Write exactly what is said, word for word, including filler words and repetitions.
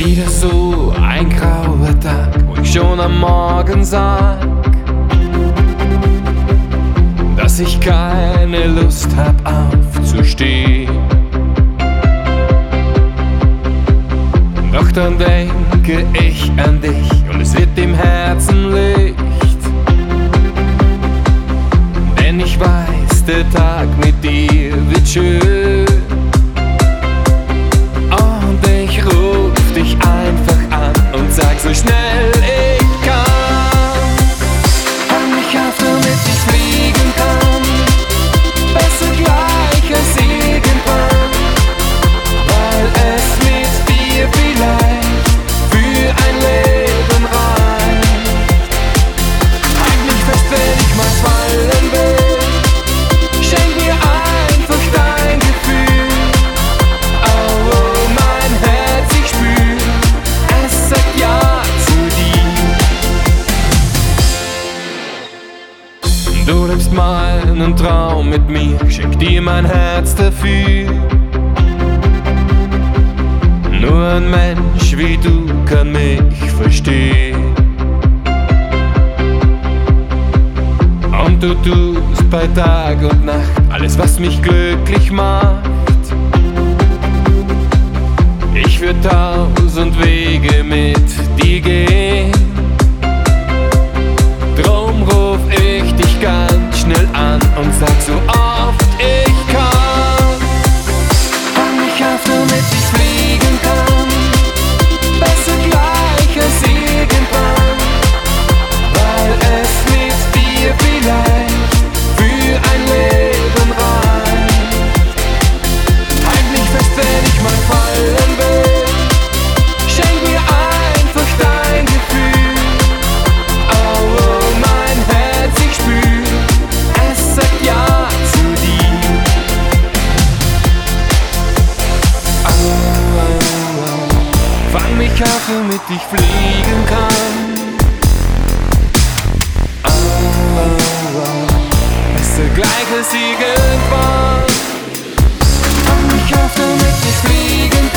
Wieder so ein grauer Tag, wo ich schon am Morgen sag, dass ich keine Lust hab aufzustehen. Doch dann denke ich an dich und es wird im Herzen Licht. Denn ich weiß, der Tag mit dir wird schön. Und ich ruf dich einfach an und sag so schnell ich kann. Fang mich auf, damit ich fliegen kann. Besser gleich als irgendwann, weil es mit dir vielleicht für ein Leben reicht. Halt mich fest, wenn ich mal fallen will. Schenk mir einfach dein Gefühl. Oh, oh, mein Herz, ich spür, es sagt ja zu dir. Du lebst meinen Traum mit mir, schenk dir mein Herz dafür. Nur ein Mensch wie du kann mich verstehen. Und du tust bei Tag und Nacht alles, was mich glücklich macht. Ich würd tausend Wege mit dir gehen. Drum ruf ich dich ganz schnell an und sag so oft ich kann. Fang mich auf, damit ich fliegen kann. Besser gleich als irgendwann, weil es mit dir vielleicht für ein Leben reicht. Halt mich fest, wenn ich mal fallen will. Schenk mir einfach dein Gefühl. Oh, oh, mein Herz, ich spür, es sagt ja zu dir. Oh, oh, oh. Fang mich auf, damit ich fliegen kann. Oh, oh, oh. Besser gleich als irgendwann. Fang mich auf, damit ich fliegen kann.